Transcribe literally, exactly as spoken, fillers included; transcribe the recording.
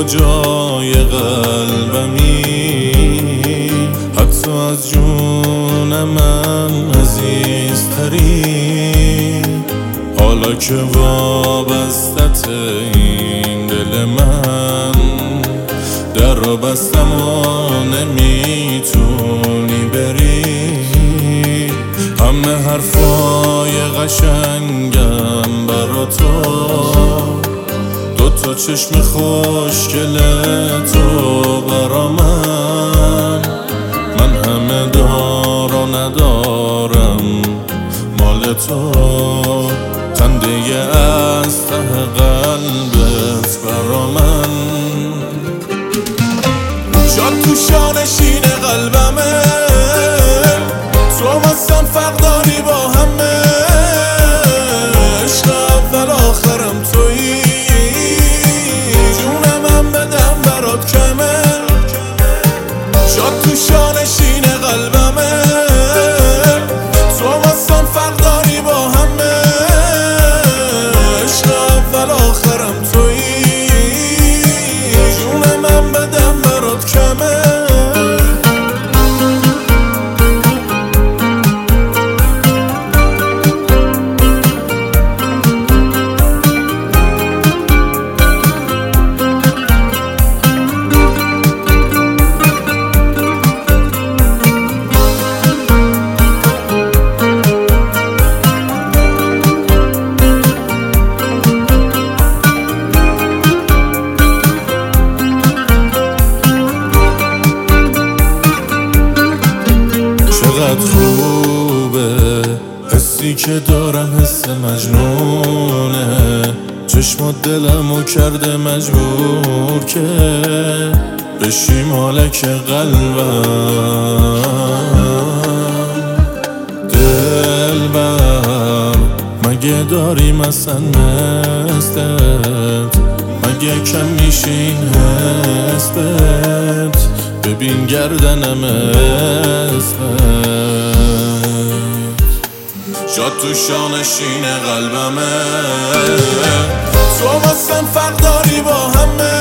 کجای قلبمی، حتی از جون من عزیزتری. حالا که وابستت این دل من، در رو بستم و نمیتونی بری. همه حرفای قشنگم برا تو، دوتا چشم خوشگل تو برا من. من همه دار و ندارم مال تو، خنده از ته قلبت برا من. جات تو شانشین قلبمه، تو واسم فرق داری با همه. عشق اول آخرم تویی، جونم بدم برات کمه. جات تو شانشین قلبمه، تو واسم فرق داری با همه. عشق اول آخرم تویی، جونم بدم برات کمه. چقدر خوبه حسی که دارم، حس مجنونه. چشمات دلمو کرده مجبور که بشی مالک قلبم. دلبر مگه داریم اصلا مثلت؟ مگه کم میشه این حسبت؟ ببین گردنم اسمت، جات تو شانشین قلبمه. تو واسم فرق داری با همه.